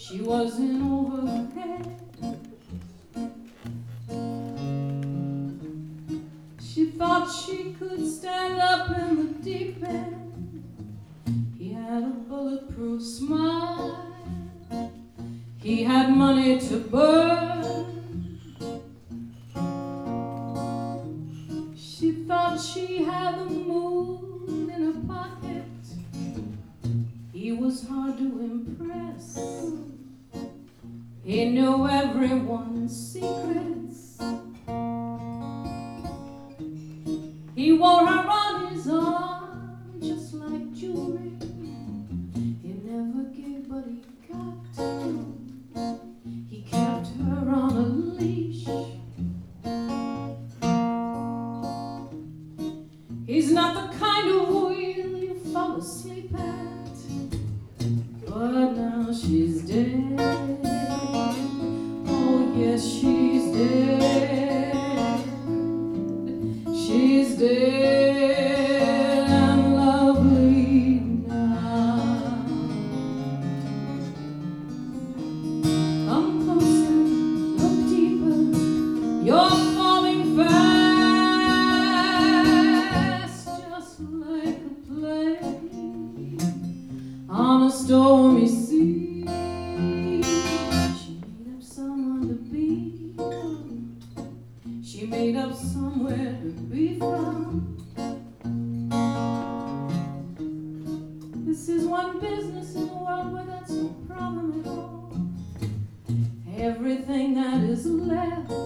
She was in over her head. She thought she could stand up in the deep end. He had a bulletproof smile. He had money to burn. She thought she had the moon in her pocket. He was hard to impress. He knew everyone's secrets. He wore her on his arm just like jewelry. He never gave, but he got. He kept her on a leash. He's not the kind of wheel you fall asleep at. But now she's dead. Oh yes, she's dead. She's dead and lovely now. Come closer, look deeper. You're falling fast, just like a plane on a stormy sea. She made up someone to be. She made up somewhere to be from. This is one business in the world where that's no problem at all. Everything that is left